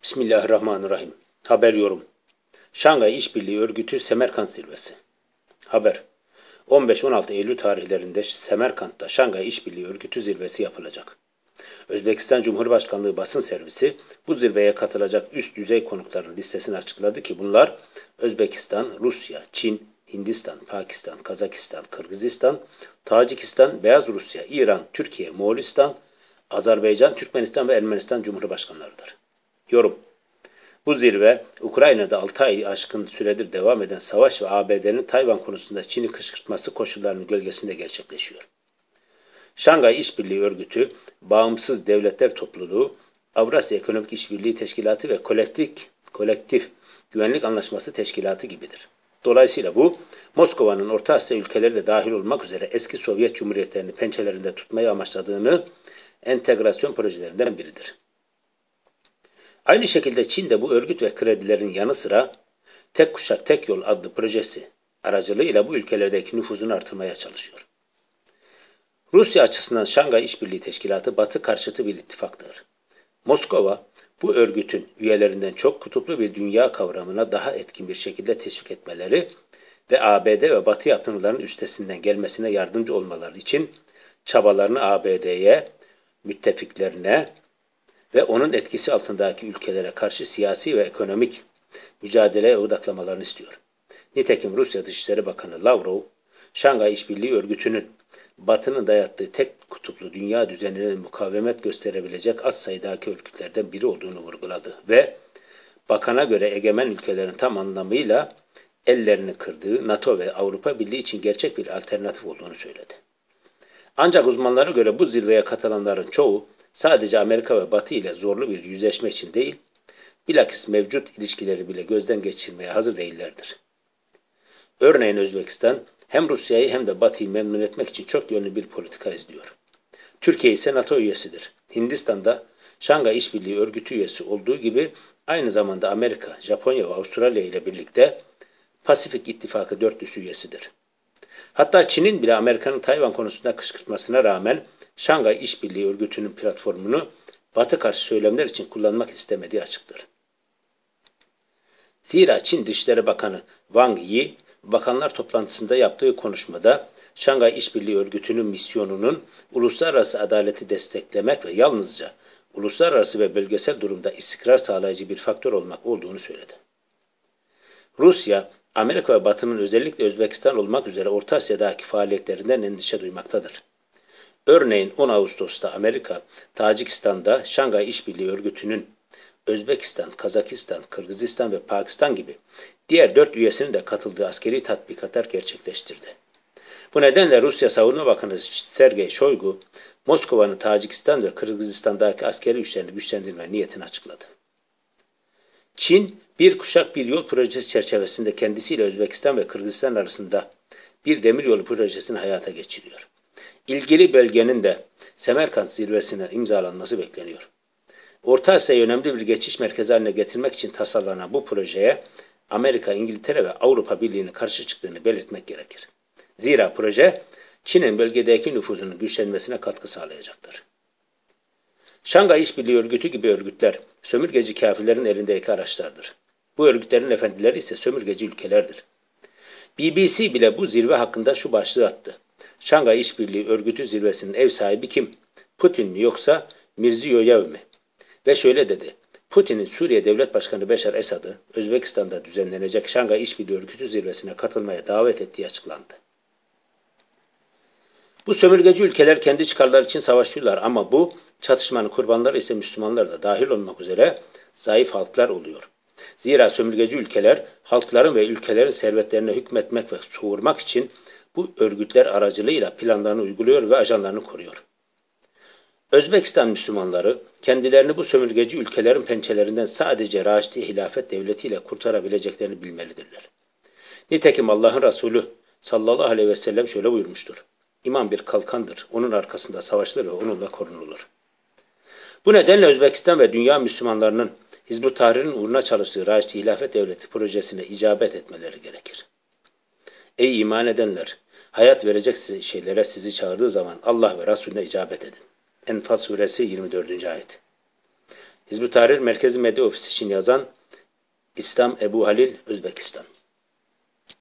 Bismillahirrahmanirrahim. Haber yorum. Şangay İşbirliği Örgütü Semerkant Zirvesi. Haber. 15-16 Eylül tarihlerinde Semerkant'ta Şangay İşbirliği Örgütü Zirvesi yapılacak. Özbekistan Cumhurbaşkanlığı basın servisi bu zirveye katılacak üst düzey konukların listesini açıkladı ki bunlar Özbekistan, Rusya, Çin, Hindistan, Pakistan, Kazakistan, Kırgızistan, Tacikistan, Beyaz Rusya, İran, Türkiye, Moğolistan, Azerbaycan, Türkmenistan ve Ermenistan Cumhurbaşkanlarıdır. Yorum. Bu zirve, Ukrayna'da 6 ay aşkın süredir devam eden savaş ve ABD'nin Tayvan konusunda Çin'i kışkırtması koşullarının gölgesinde gerçekleşiyor. Şangay İşbirliği Örgütü, Bağımsız Devletler Topluluğu, Avrasya Ekonomik İşbirliği Teşkilatı ve Kolektif Güvenlik Anlaşması Teşkilatı gibidir. Dolayısıyla bu, Moskova'nın Orta Asya ülkeleri de dahil olmak üzere eski Sovyet Cumhuriyetlerini pençelerinde tutmayı amaçladığını entegrasyon projelerinden biridir. Aynı şekilde Çin de bu örgüt ve kredilerin yanı sıra Tek Kuşak Tek Yol adlı projesi aracılığıyla bu ülkelerdeki nüfuzunu artırmaya çalışıyor. Rusya açısından Şangay İşbirliği Teşkilatı Batı karşıtı bir ittifaktır. Moskova, bu örgütün üyelerinden çok kutuplu bir dünya kavramına daha etkin bir şekilde teşvik etmeleri ve ABD ve Batı yaptırımlarının üstesinden gelmesine yardımcı olmaları için çabalarını ABD'ye, müttefiklerine ve onun etkisi altındaki ülkelere karşı siyasi ve ekonomik mücadeleye odaklamalarını istiyor. Nitekim Rusya Dışişleri Bakanı Lavrov, Şangay İşbirliği Örgütü'nün Batı'nın dayattığı tek kutuplu dünya düzenine mukavemet gösterebilecek az sayıdaki örgütlerden biri olduğunu vurguladı ve bakana göre egemen ülkelerin tam anlamıyla ellerini kırdığı NATO ve Avrupa Birliği için gerçek bir alternatif olduğunu söyledi. Ancak uzmanlara göre bu zirveye katılanların çoğu sadece Amerika ve Batı ile zorlu bir yüzleşme için değil, bilakis mevcut ilişkileri bile gözden geçirmeye hazır değillerdir. Örneğin Özbekistan hem Rusya'yı hem de Batı'yı memnun etmek için çok yönlü bir politika izliyor. Türkiye ise NATO üyesidir. Hindistan da Şangay İşbirliği Örgütü üyesi olduğu gibi aynı zamanda Amerika, Japonya ve Avustralya ile birlikte Pasifik İttifakı dörtlüsü üyesidir. Hatta Çin'in bile Amerika'nın Tayvan konusunda kışkırtmasına rağmen Şangay İşbirliği Örgütü'nün platformunu Batı karşı söylemler için kullanmak istemediği açıktır. Zira Çin Dışişleri Bakanı Wang Yi, bakanlar toplantısında yaptığı konuşmada Şangay İşbirliği Örgütü'nün misyonunun uluslararası adaleti desteklemek ve yalnızca uluslararası ve bölgesel durumda istikrar sağlayıcı bir faktör olmak olduğunu söyledi. Rusya, Amerika ve Batı'nın özellikle Özbekistan olmak üzere Orta Asya'daki faaliyetlerinden endişe duymaktadır. Örneğin 10 Ağustos'ta Amerika, Tacikistan'da Şangay İşbirliği Örgütü'nün Özbekistan, Kazakistan, Kırgızistan ve Pakistan gibi diğer 4 üyesinin de katıldığı askeri tatbikatlar gerçekleştirdi. Bu nedenle Rusya Savunma Bakanı Sergey Shoigu, Moskova'nın Tacikistan ve Kırgızistan'daki askeri güçlerini güçlendirme niyetini açıkladı. Çin, bir kuşak bir yol projesi çerçevesinde kendisiyle Özbekistan ve Kırgızistan arasında bir demiryolu projesini hayata geçiriyor. İlgili belgenin de Semerkant zirvesine imzalanması bekleniyor. Orta Asya'yı önemli bir geçiş merkezi haline getirmek için tasarlanan bu projeye Amerika, İngiltere ve Avrupa Birliği'nin karşı çıktığını belirtmek gerekir. Zira proje Çin'in bölgedeki nüfuzunun güçlenmesine katkı sağlayacaktır. Şangay İşbirliği Örgütü gibi örgütler sömürgeci kafirlerin elindeki araçlardır. Bu örgütlerin efendileri ise sömürgeci ülkelerdir. BBC bile bu zirve hakkında şu başlığı attı. Şangay İşbirliği Örgütü zirvesinin ev sahibi kim? Putin mi yoksa Mirziyoyev mi? Ve şöyle dedi. Putin'in Suriye Devlet Başkanı Beşar Esad'ı Özbekistan'da düzenlenecek Şangay İşbirliği Örgütü zirvesine katılmaya davet ettiği açıklandı. Bu sömürgeci ülkeler kendi çıkarları için savaşıyorlar ama bu çatışmanın kurbanları ise Müslümanlar da dahil olmak üzere zayıf halklar oluyor. Zira sömürgeci ülkeler halkların ve ülkelerin servetlerine hükmetmek ve soğurmak için bu örgütler aracılığıyla planlarını uyguluyor ve ajanlarını koruyor. Özbekistan Müslümanları kendilerini bu sömürgeci ülkelerin pençelerinden sadece Raşidi Hilafet Devleti ile kurtarabileceklerini bilmelidirler. Nitekim Allah'ın Resulü sallallahu aleyhi ve sellem şöyle buyurmuştur. İman bir kalkandır, onun arkasında savaşılır ve onunla korunulur. Bu nedenle Özbekistan ve dünya Müslümanlarının Hizb-ut Tahrir'in uğruna çalıştığı Raşidi Hilafet Devleti projesine icabet etmeleri gerekir. Ey iman edenler! Hayat verecek şeylere sizi çağırdığı zaman Allah ve Resulüne icabet edin. Enfal suresi 24. ayet. Hizb-ut Tahrir Merkezi Medya Ofisi için yazan İslam Ebu Halil, Özbekistan.